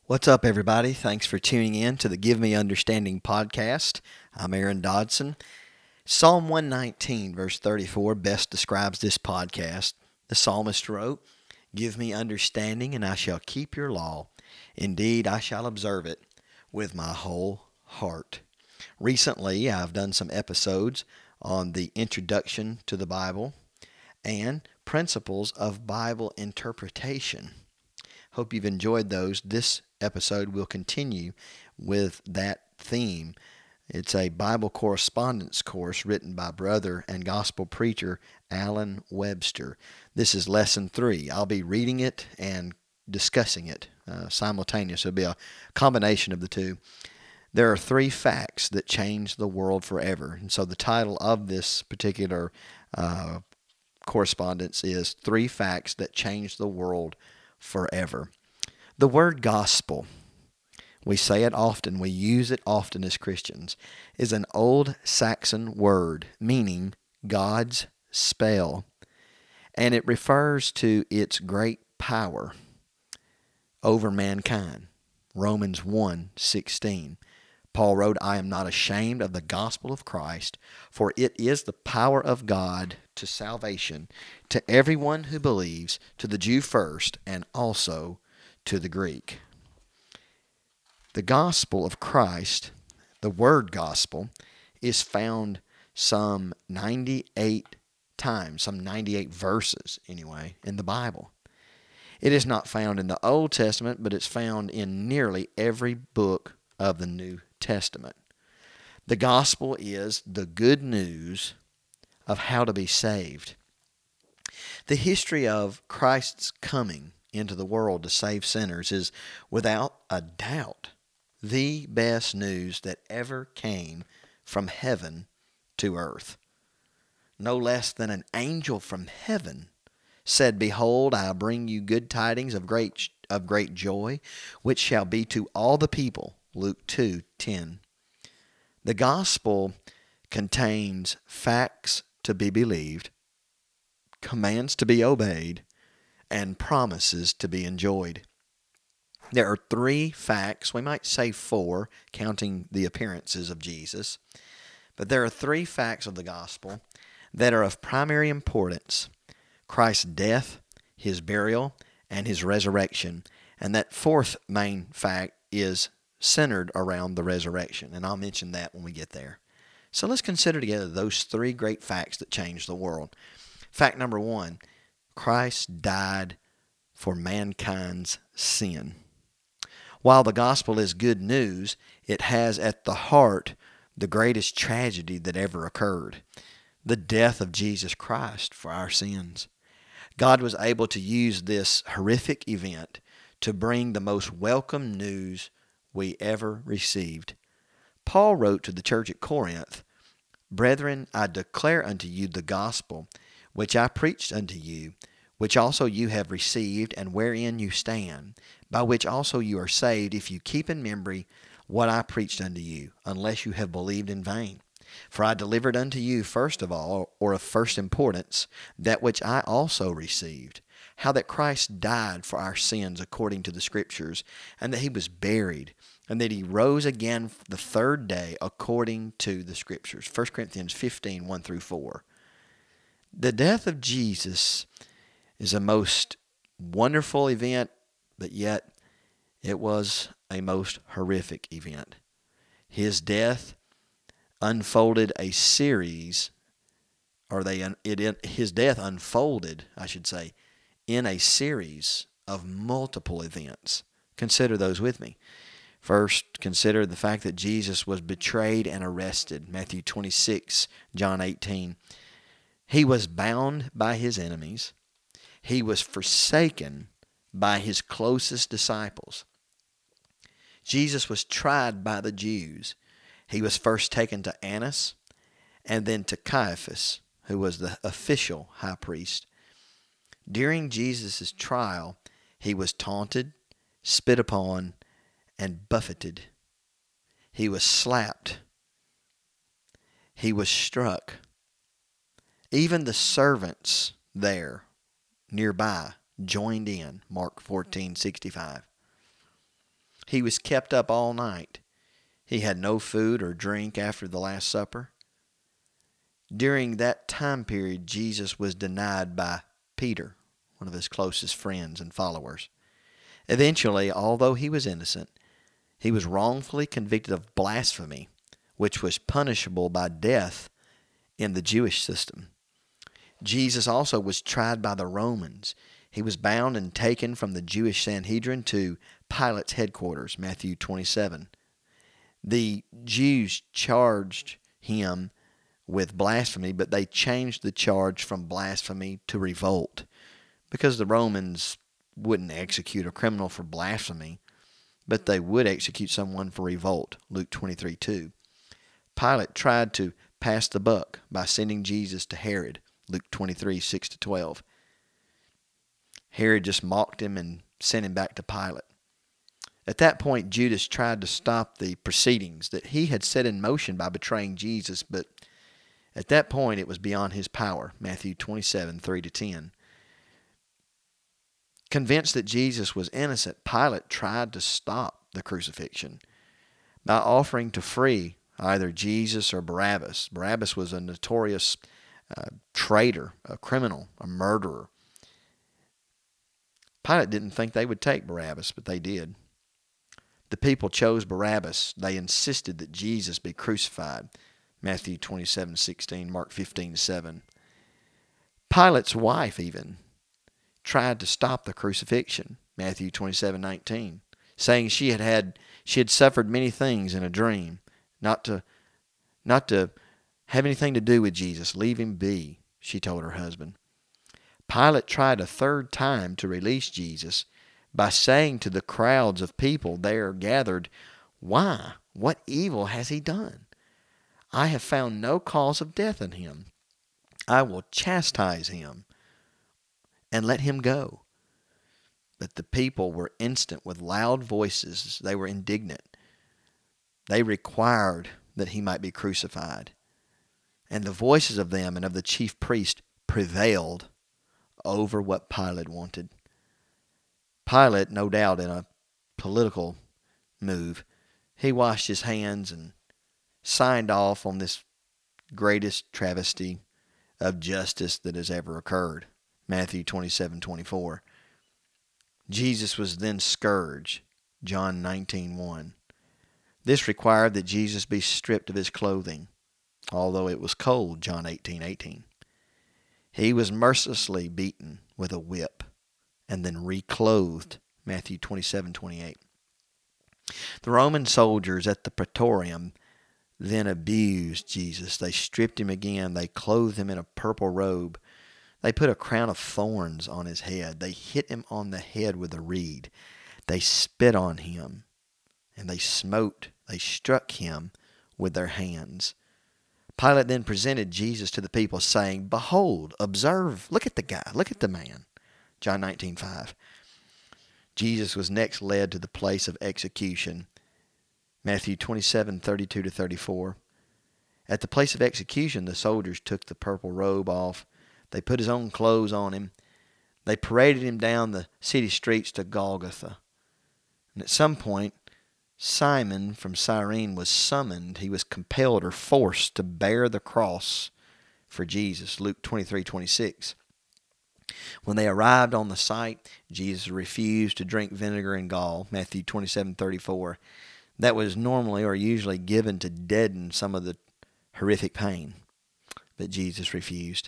What's up, everybody? Thanks for tuning in to the Give Me Understanding podcast. I'm Aaron Dodson. Psalm 119, verse 34, best describes this podcast. The psalmist wrote, "Give me understanding, and I shall keep your law. Indeed, I shall observe it with my whole heart." Recently, I've done some episodes on the introduction to the Bible and principles of Bible interpretation. Hope you've enjoyed those. This episode will continue with that theme. It's a Bible correspondence course written by brother and gospel preacher Alan Webster. This is lesson 3. I'll be reading it and discussing it simultaneously. It'll be a combination of the two. There are 3 facts that change the world forever. And so the title of this particular correspondence is 3 Facts That Change the World Forever. The word gospel, we say it often, we use it often as Christians, is an old Saxon word meaning God's spell, and it refers to its great power over mankind. Romans 1:16. Paul wrote, "I am not ashamed of the gospel of Christ, for it is the power of God to salvation to everyone who believes, to the Jew first, and also to the Greek." The gospel of Christ, the word gospel, is found some 98 times, some 98 verses anyway, in the Bible. It is not found in the Old Testament, but it's found in nearly every book of the New Testament. The gospel is the good news of how to be saved. The history of Christ's coming into the world to save sinners is, without a doubt, the best news that ever came from heaven to earth. No less than an angel from heaven said, "Behold, I bring you good tidings of great joy, which shall be to all the people." Luke 2:10. The gospel contains facts to be believed, commands to be obeyed, and promises to be enjoyed. There are 3 facts, we might say 4, counting the appearances of Jesus, but there are 3 facts of the gospel that are of primary importance: Christ's death, his burial, and his resurrection. And that 4th main fact is centered around the resurrection, and I'll mention that when we get there. So let's consider together those 3 great facts that change the world. Fact number 1, Christ died for mankind's sin. While the gospel is good news, it has at the heart the greatest tragedy that ever occurred: the death of Jesus Christ for our sins. God was able to use this horrific event to bring the most welcome news we ever received. Paul wrote to the church at Corinth, "Brethren, I declare unto you the gospel which I preached unto you, which also you have received, and wherein you stand, by which also you are saved, if you keep in memory what I preached unto you, unless you have believed in vain. For I delivered unto you first of all, or of first importance, that which I also received, how that Christ died for our sins according to the Scriptures, and that he was buried, and that he rose again the 3rd day according to the Scriptures." 1 Corinthians 15, 1 through 4. The death of Jesus is a most wonderful event, but yet it was a most horrific event. His death unfolded a series, his death unfolded, I should say, in a series of multiple events. Consider those with me. First, consider the fact that Jesus was betrayed and arrested. Matthew 26, John 18. He was bound by his enemies. He was forsaken by his closest disciples. Jesus was tried by the Jews. He was first taken to Annas and then to Caiaphas, who was the official high priest. During Jesus' trial, he was taunted, spit upon, and buffeted. He was slapped. He was struck. Even the servants there nearby joined in. Mark 14:65. He was kept up all night. He had no food or drink after the Last Supper. During that time period, Jesus was denied by Peter, one of his closest friends and followers. Eventually, although he was innocent, he was wrongfully convicted of blasphemy, which was punishable by death in the Jewish system. Jesus also was tried by the Romans. He was bound and taken from the Jewish Sanhedrin to Pilate's headquarters, Matthew 27. The Jews charged him with blasphemy, but they changed the charge from blasphemy to revolt, because the Romans wouldn't execute a criminal for blasphemy, but they would execute someone for revolt, Luke 23:2. Pilate tried to pass the buck by sending Jesus to Herod, Luke 23:6-12. Herod just mocked him and sent him back to Pilate. At that point, Judas tried to stop the proceedings that he had set in motion by betraying Jesus, but at that point it was beyond his power, Matthew 27:3-10. Convinced that Jesus was innocent, Pilate tried to stop the crucifixion by offering to free either Jesus or Barabbas. Barabbas was a notorious traitor, a criminal, a murderer. Pilate didn't think they would take Barabbas, but they did. The people chose Barabbas. They insisted that Jesus be crucified, Matthew 27:16, Mark 15:7. Pilate's wife even tried to stop the crucifixion, Matthew 27:19, saying she had suffered many things in a dream, not to have anything to do with Jesus. Leave him be, she told her husband. Pilate tried a third time to release Jesus by saying to the crowds of people there gathered, "Why? What evil has he done? I have found no cause of death in him. I will chastise him and let him go." But the people were instant with loud voices. They were indignant. They required that he might be crucified. And the voices of them and of the chief priest prevailed over what Pilate wanted. Pilate, no doubt in a political move, he washed his hands and signed off on this greatest travesty of justice that has ever occurred, Matthew 27:24. Jesus was then scourged, John 19:1. This required that Jesus be stripped of his clothing, although it was cold, John 18:18. He was mercilessly beaten with a whip and then reclothed, Matthew 27:28. The Roman soldiers at the Praetorium then abused Jesus. They stripped him again. They clothed him in a purple robe. They put a crown of thorns on his head. They hit him on the head with a reed. They spit on him, and they struck him with their hands. Pilate then presented Jesus to the people, saying, "Behold, observe, look at the guy, look at the man." John 19:5. Jesus was next led to the place of execution, Matthew 27:32-34. At the place of execution, the soldiers took the purple robe off. They put his own clothes on him. They paraded him down the city streets to Golgotha. And at some point, Simon from Cyrene was summoned. He was compelled or forced to bear the cross for Jesus, Luke 23:26. When they arrived on the site, Jesus refused to drink vinegar and gall, Matthew 27:34. That was normally or usually given to deaden some of the horrific pain, but Jesus refused.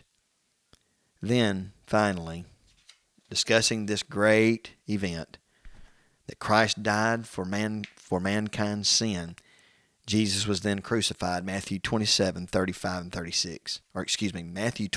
Then, finally, discussing this great event, that Christ died for mankind's sin, Jesus was then crucified, Matthew 27:35-36. Matthew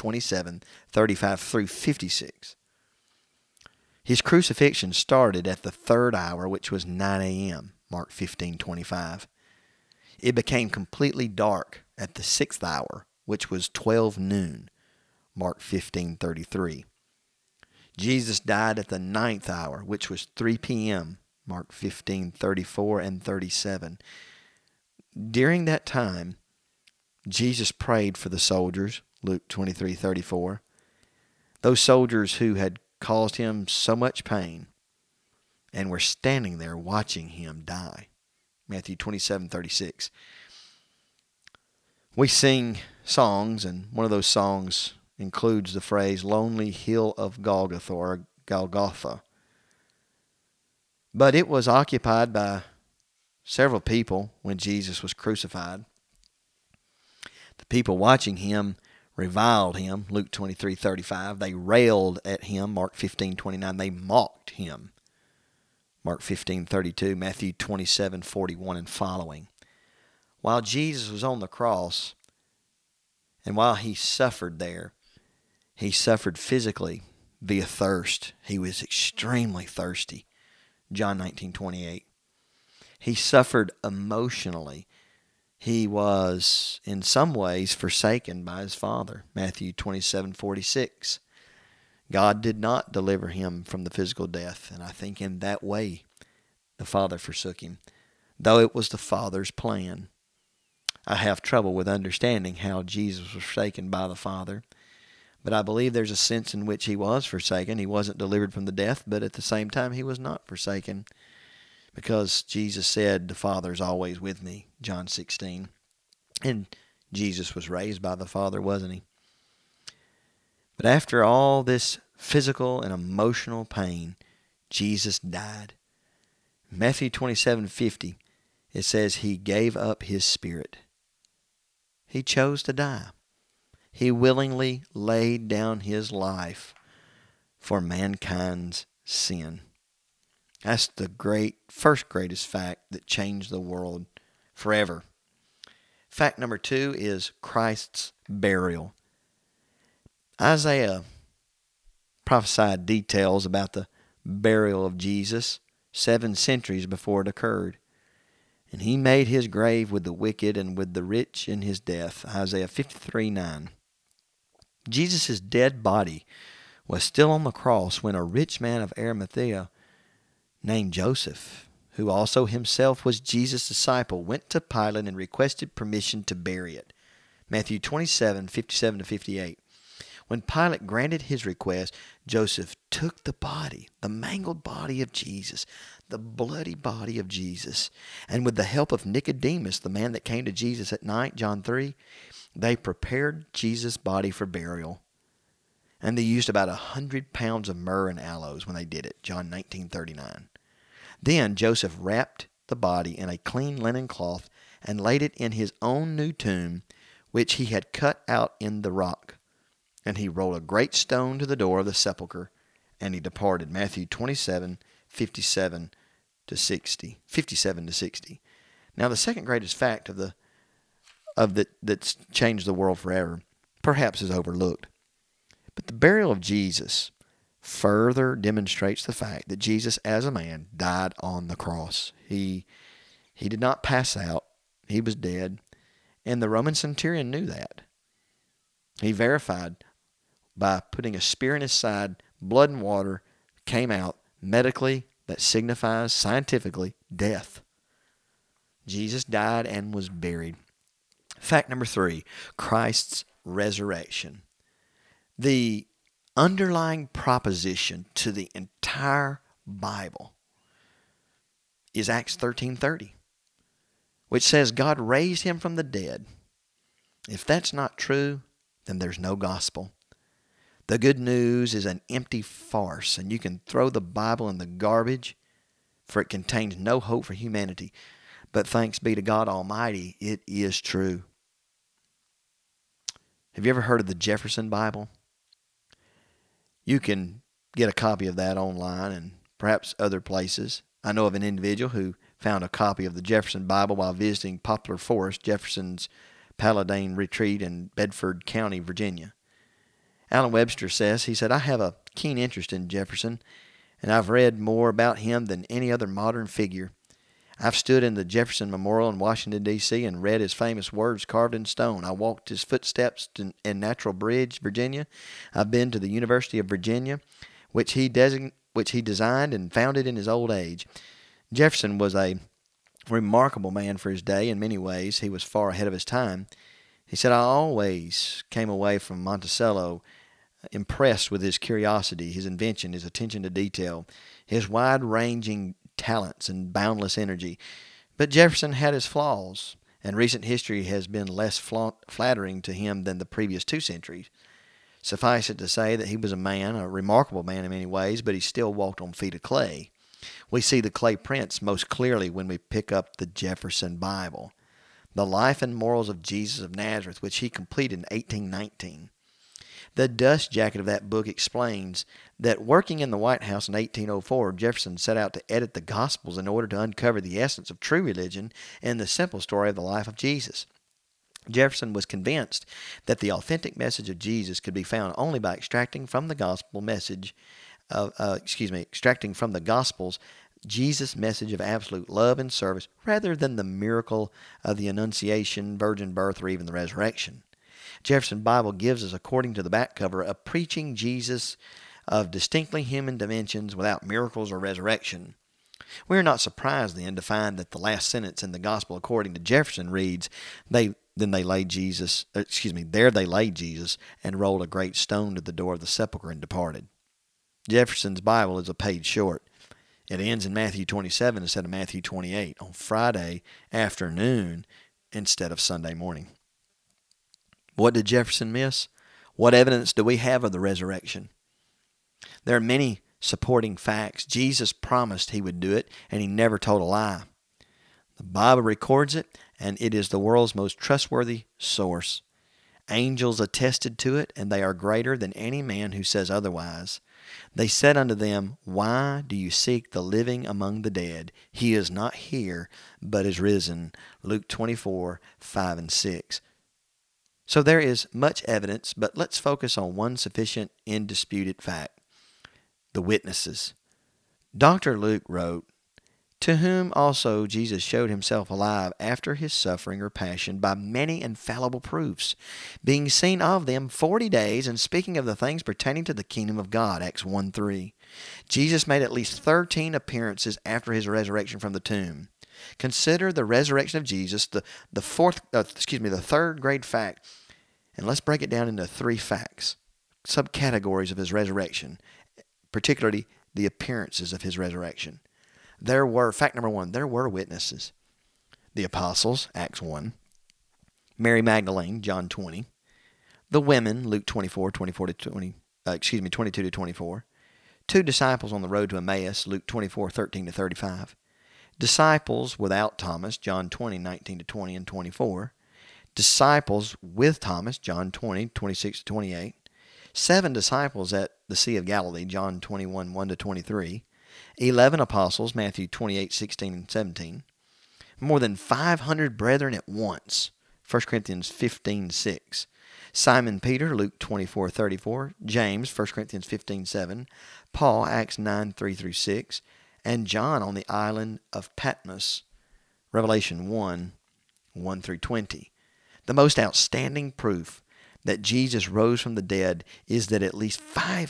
27:35-56. His crucifixion started at the third hour, which was 9 a.m., Mark 15:25. It became completely dark at the sixth hour, which was 12 noon, Mark 15:33. Jesus died at the ninth hour, which was 3 p.m., Mark 15:34 and 37. During that time, Jesus prayed for the soldiers, Luke 23:34. Those soldiers who had caused him so much pain. and were standing there watching him die. Matthew 27:36. We sing songs, and one of those songs includes the phrase Lonely Hill of Golgotha or Golgotha. But it was occupied by several people when Jesus was crucified. The people watching him reviled him, Luke 23:35. They railed at him, Mark 15:29. They mocked him, Mark 15:32, Matthew 27:41 and following. While Jesus was on the cross, and while he suffered there, he suffered physically via thirst. He was extremely thirsty, John 19:28. He suffered emotionally. He was, in some ways, forsaken by his Father, Matthew 27:46. God did not deliver him from the physical death, and I think in that way the Father forsook him, though it was the Father's plan. I have trouble with understanding how Jesus was forsaken by the Father, but I believe there's a sense in which he was forsaken. He wasn't delivered from the death, but at the same time he was not forsaken, because Jesus said, the Father is always with me, John 16. And Jesus was raised by the Father, wasn't he? But after all this physical and emotional pain, Jesus died. Matthew 27:50, it says he gave up his spirit. He chose to die. He willingly laid down his life for mankind's sin. That's the first greatest fact that changed the world forever. Fact number 2 is Christ's burial. Isaiah prophesied details about the burial of Jesus 7 centuries before it occurred. And he made his grave with the wicked and with the rich in his death, Isaiah 53:9. Jesus' dead body was still on the cross when a rich man of Arimathea named Joseph, who also himself was Jesus' disciple, went to Pilate and requested permission to bury it. Matthew 27:57-58. When Pilate granted his request, Joseph took the body, the mangled body of Jesus, the bloody body of Jesus, and with the help of Nicodemus, the man that came to Jesus at night, John 3, they prepared Jesus' body for burial. And they used about 100 pounds of myrrh and aloes when they did it, John 19:39. Then Joseph wrapped the body in a clean linen cloth and laid it in his own new tomb, which he had cut out in the rock. And he rolled a great stone to the door of the sepulchre, and he departed. Matthew 27:57-60. Now, the second greatest fact that's changed the world forever, perhaps is overlooked. But the burial of Jesus further demonstrates the fact that Jesus, as a man, died on the cross. He did not pass out. He was dead. And the Roman centurion knew that. He verified by putting a spear in his side, blood and water came out. Medically, that signifies scientifically death. Jesus died and was buried. Fact number 3, Christ's resurrection. The underlying proposition to the entire Bible is Acts 13:30, which says God raised him from the dead. If that's not true, then there's no gospel. The good news is an empty farce, and you can throw the Bible in the garbage, for it contains no hope for humanity. But thanks be to God Almighty, it is true. Have you ever heard of the Jefferson Bible? You can get a copy of that online and perhaps other places. I know of an individual who found a copy of the Jefferson Bible while visiting Poplar Forest, Jefferson's Paladine Retreat in Bedford County, Virginia. Alan Webster says, he said, I have a keen interest in Jefferson, and I've read more about him than any other modern figure. I've stood in the Jefferson Memorial in Washington, D.C. and read his famous words carved in stone. I walked his footsteps in Natural Bridge, Virginia. I've been to the University of Virginia, which he designed and founded in his old age. Jefferson was a remarkable man for his day. In many ways, he was far ahead of his time. He said, I always came away from Monticello impressed with his curiosity, his invention, his attention to detail, his wide-ranging talents and boundless energy. But Jefferson had his flaws, and recent history has been less flattering to him than the previous 2 centuries. Suffice it to say that he was a man, a remarkable man in many ways, but he still walked on feet of clay. We see the clay prints most clearly when we pick up the Jefferson Bible, the life and morals of Jesus of Nazareth, which he completed in 1819. The dust jacket of that book explains that working in the White House in 1804, Jefferson set out to edit the Gospels in order to uncover the essence of true religion and the simple story of the life of Jesus. Jefferson was convinced that the authentic message of Jesus could be found only by extracting from the extracting from the Gospels Jesus' message of absolute love and service rather than the miracle of the Annunciation, virgin birth, or even the resurrection. Jefferson Bible gives us, according to the back cover, a preaching Jesus of distinctly human dimensions without miracles or resurrection. We are not surprised then to find that the last sentence in the Gospel according to Jefferson reads, there they laid Jesus and rolled a great stone to the door of the sepulchre and departed. Jefferson's Bible is a page short. It ends in Matthew 27 instead of Matthew 28 on Friday afternoon instead of Sunday morning. What did Jefferson miss? What evidence do we have of the resurrection? There are many supporting facts. Jesus promised he would do it, and he never told a lie. The Bible records it, and it is the world's most trustworthy source. Angels attested to it, and they are greater than any man who says otherwise. They said unto them, Why do you seek the living among the dead? He is not here, but is risen. Luke 24, 5 and 6. So there is much evidence, but let's focus on one sufficient, indisputed fact. The witnesses. Dr. Luke wrote, To whom also Jesus showed himself alive after his suffering or passion by many infallible proofs, being seen of them 40 days, and speaking of the things pertaining to the kingdom of God, Acts 1:3. Jesus made at least 13 appearances after his resurrection from the tomb. Consider the resurrection of Jesus, the third great fact, and let's break it down into 3 facts, subcategories of his resurrection, particularly the appearances of his resurrection. Fact number 1, there were witnesses. The apostles, Acts 1. Mary Magdalene, John 20. The women, Luke 22 to 24. 2 disciples on the road to Emmaus, Luke 24, 13 to 35. Disciples without Thomas, John 20, 19 to 20 and 24. Disciples with Thomas, John 20, 26 to 28. 7 disciples at the Sea of Galilee, John 21, 1 to 23. 11 apostles, Matthew 28, 16 and 17. More than 500 brethren at once, 1 Corinthians 15, 6. Simon Peter, Luke 24, 34. James, 1 Corinthians 15, 7. Paul, Acts 9, 3 through 6. And John on the island of Patmos, Revelation 1, 1 through 20. The most outstanding proof that Jesus rose from the dead is that at least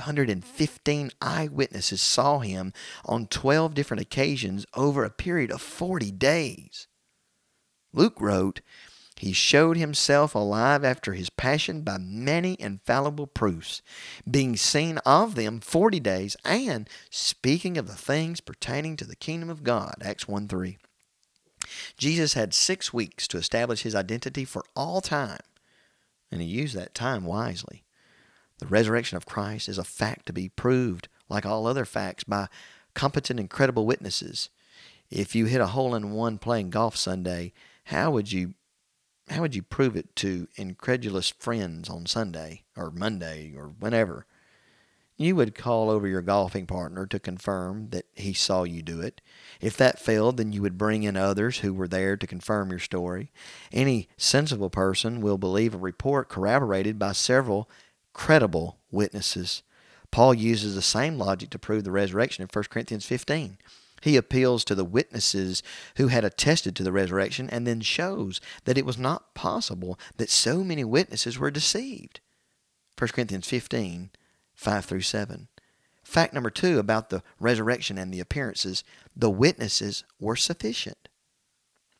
515 eyewitnesses saw him on 12 different occasions over a period of 40 days. Luke wrote, He showed himself alive after his passion by many infallible proofs, being seen of them 40 days, and speaking of the things pertaining to the kingdom of God, Acts 1:3. Jesus had 6 weeks to establish his identity for all time, and he used that time wisely. The resurrection of Christ is a fact to be proved, like all other facts, by competent and credible witnesses. If you hit a hole-in-one playing golf Sunday, how would you prove it to incredulous friends on Sunday or Monday or whenever? You would call over your golfing partner to confirm that he saw you do it. If that failed, then you would bring in others who were there to confirm your story. Any sensible person will believe a report corroborated by several credible witnesses. Paul uses the same logic to prove the resurrection in 1 Corinthians 15. He appeals to the witnesses who had attested to the resurrection and then shows that it was not possible that so many witnesses were deceived. 1 Corinthians 15, 5 through 7. Fact number 2 about the resurrection and the appearances, the witnesses were sufficient.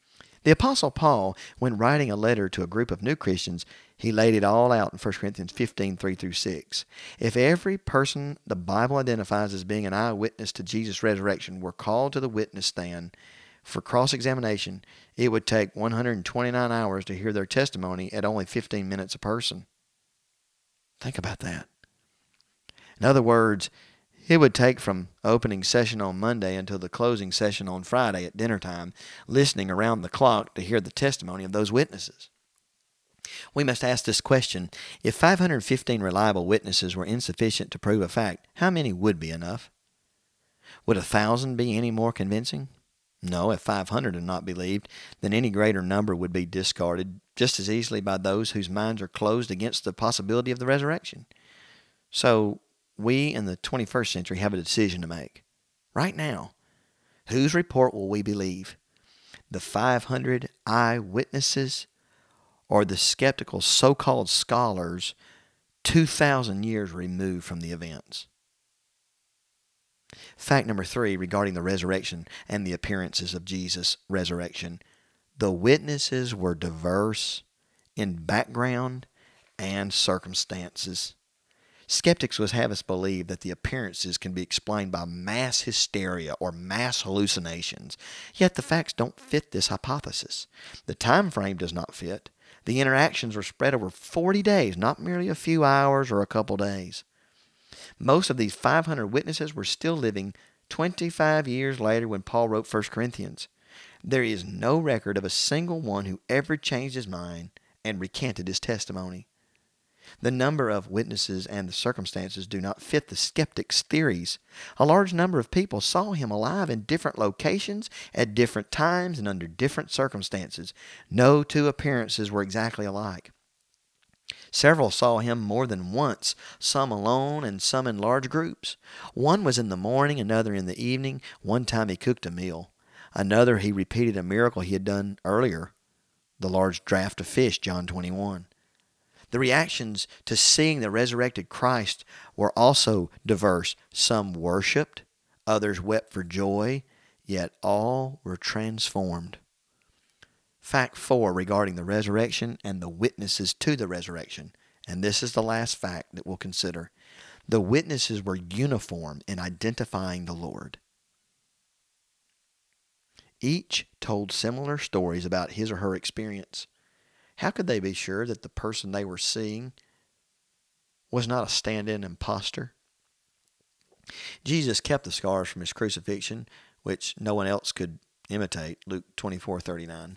The Apostle Paul, when writing a letter to a group of new Christians, he laid it all out in 1 Corinthians 15:3-6. If every person the Bible identifies as being an eyewitness to Jesus' resurrection were called to the witness stand for cross-examination, it would take 129 hours to hear their testimony at only 15 minutes a person. Think about that. In other words, it would take from opening session on Monday until the closing session on Friday at dinner time, listening around the clock to hear the testimony of those witnesses. We must ask this question: if 515 reliable witnesses were insufficient to prove a fact, how many would be enough? Would 1,000 be any more convincing? No, if 500 are not believed, then any greater number would be discarded just as easily by those whose minds are closed against the possibility of the resurrection. So, we in the 21st century have a decision to make. Right now, whose report will we believe? The 500 eyewitnesses or the skeptical so-called scholars 2,000 years removed from the events? Fact number 3 regarding the resurrection and the appearances of Jesus' resurrection. The witnesses were diverse in background and circumstances. Skeptics would have us believe that the appearances can be explained by mass hysteria or mass hallucinations, yet the facts don't fit this hypothesis. The time frame does not fit. The interactions were spread over 40 days, not merely a few hours or a couple days. Most of these 500 witnesses were still living 25 years later when Paul wrote 1 Corinthians. There is no record of a single one who ever changed his mind and recanted his testimony. The number of witnesses and the circumstances do not fit the skeptic's theories. A large number of people saw him alive in different locations, at different times, and under different circumstances. No two appearances were exactly alike. Several saw him more than once, some alone and some in large groups. One was in the morning, another in the evening. One time he cooked a meal. Another he repeated a miracle he had done earlier, the large draught of fish, John 21. The reactions to seeing the resurrected Christ were also diverse. Some worshiped, others wept for joy, yet all were transformed. Fact 4 regarding the resurrection and the witnesses to the resurrection, and this is the last fact that we'll consider. The witnesses were uniform in identifying the Lord. Each told similar stories about his or her experience. How could they be sure that the person they were seeing was not a stand-in imposter? Jesus kept the scars from his crucifixion, which no one else could imitate, Luke 24:39.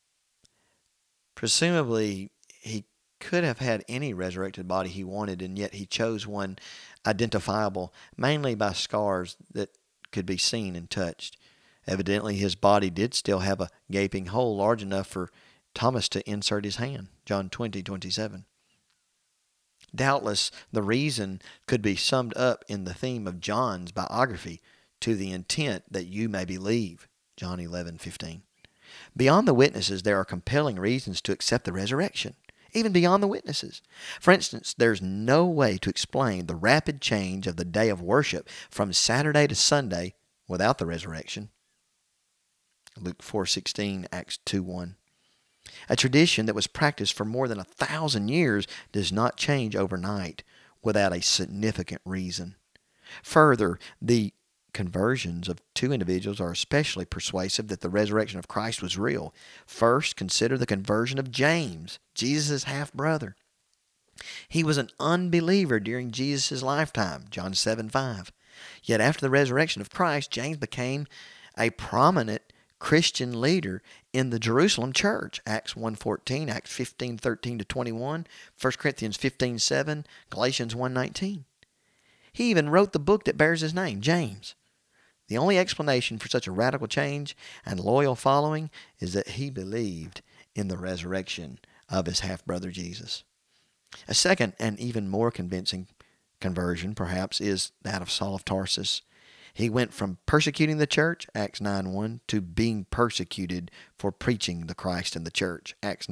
Presumably, he could have had any resurrected body he wanted, and yet he chose one identifiable mainly by scars that could be seen and touched. Evidently, his body did still have a gaping hole large enough for Thomas to insert his hand, John 20:27. Doubtless, the reason could be summed up in the theme of John's biography, to the intent that you may believe, John 11:15. Beyond the witnesses, there are compelling reasons to accept the resurrection, even beyond the witnesses. For instance, there's no way to explain the rapid change of the day of worship from Saturday to Sunday without the resurrection. Luke 4:16, Acts 2:1. A tradition that was practiced for more than 1,000 years does not change overnight without a significant reason. Further, the conversions of two individuals are especially persuasive that the resurrection of Christ was real. First, consider the conversion of James, Jesus' half-brother. He was an unbeliever during Jesus' lifetime, John 7:5. Yet after the resurrection of Christ, James became a prominent Christian leader in the Jerusalem church, Acts 1:14, Acts 15:13-21, 1 Corinthians 15:7, Galatians 1:19. He even wrote the book that bears his name, James. The only explanation for such a radical change and loyal following is that he believed in the resurrection of his half-brother Jesus. A second and even more convincing conversion, perhaps, is that of Saul of Tarsus. He went from persecuting the church, Acts 9:1, to being persecuted for preaching the Christ in the church, Acts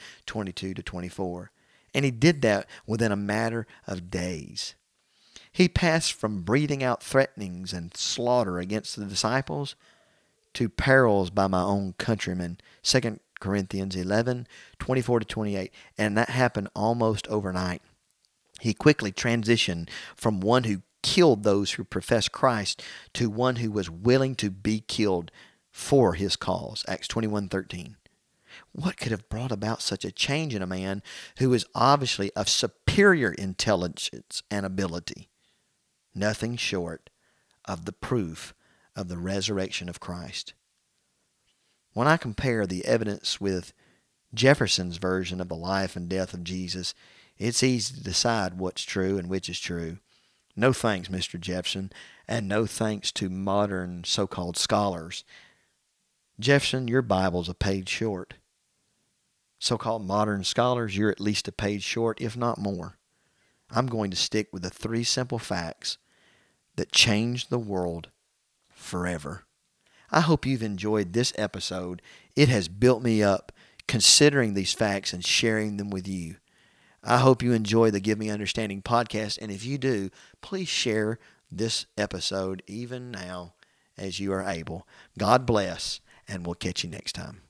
9:22-24. And he did that within a matter of days. He passed from breathing out threatenings and slaughter against the disciples to perils by my own countrymen, 2 Corinthians 11:24-28, and that happened almost overnight. He quickly transitioned from one who killed those who professed Christ to one who was willing to be killed for his cause. Acts 21:13. What could have brought about such a change in a man who is obviously of superior intelligence and ability? Nothing short of the proof of the resurrection of Christ. When I compare the evidence with Jefferson's version of the life and death of Jesus, it's easy to decide what's true and which is true. No thanks, Mr. Jefferson, and no thanks to modern so-called scholars. Jefferson, your Bible's a page short. So-called modern scholars, you're at least a page short, if not more. I'm going to stick with the 3 simple facts that changed the world forever. I hope you've enjoyed this episode. It has built me up considering these facts and sharing them with you. I hope you enjoy the Give Me Understanding podcast, and if you do, please share this episode even now as you are able. God bless, and we'll catch you next time.